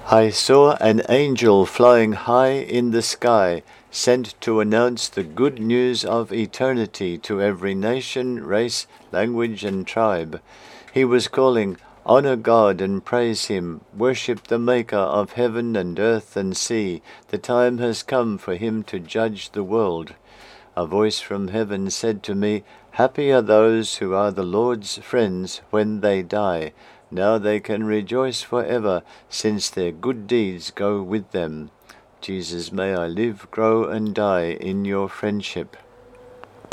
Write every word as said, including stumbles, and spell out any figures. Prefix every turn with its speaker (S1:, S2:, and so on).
S1: I saw an angel flying high in the sky, sent to announce the good news of eternity to every nation, race, language, and tribe. He was calling, "Honor God and praise Him, worship the Maker of heaven and earth and sea. The time has come for Him to judge the world." A voice from heaven said to me, "Happy are those who are the Lord's friends when they die. Now they can rejoice forever, since their good deeds go with them." Jesus, may I live, grow, and die in your friendship.